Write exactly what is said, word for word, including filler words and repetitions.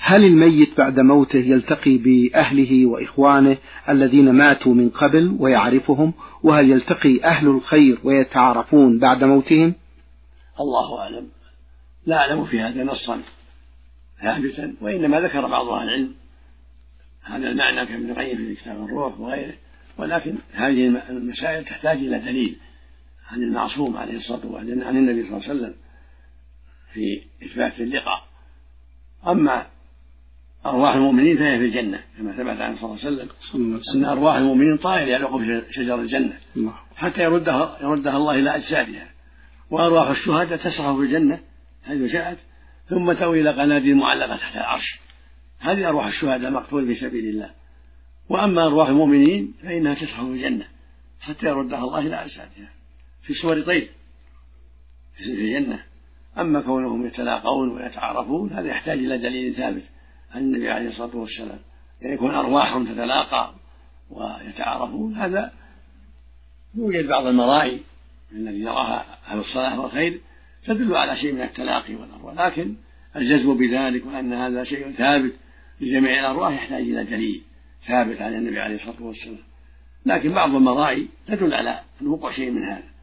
هل الميت بعد موته يلتقي بأهله وإخوانه الذين ماتوا من قبل ويعرفهم، وهل يلتقي أهل الخير ويتعارفون بعد موتهم؟ الله أعلم، لا أعلم في هذا نصا ثابتا، وإنما ذكر بعض أهل العلم هذا المعنى كابن القيم في كتاب الروح وغيره، ولكن هذه المسائل تحتاج إلى دليل عن المعصوم عليه الصلاة والسلام عن النبي صلى الله عليه وسلم في إثبات اللقاء. أما أرواح المؤمنين فهي في الجنة كما ثبت عن صلى الله عليه وسلم أن أرواح المؤمنين طائر يعلق في شجر الجنة حتى يردها, يردها الله إلى أجسادها، وأرواح الشهداء تسرح في الجنة حيث جاءت ثم تأوي إلى قناديل معلقة تحت العرش، هذه أرواح الشهداء مقتول في سبيل الله. وأما أرواح المؤمنين فإنها تسرح في الجنة حتى يردها الله إلى أجسادها في صور طير في الجنة. أما كونهم يتلاقون ويتعارفون هذا يحتاج إلى دليل ثابت عن النبي عليه الصلاة والسلام، يعني يكون أرواحهم تتلاقى ويتعارفون، هذا يوجد بعض المرائي التي يراها أهل الصلاح والخير تدل على شيء من التلاقي والأرواح، لكن الجزم بذلك وأن هذا شيء ثابت لجميع الأرواح يحتاج إلى دليل ثابت عن النبي عليه الصلاة والسلام. لكن بعض المرائي تدل على وقوع شيء من هذا.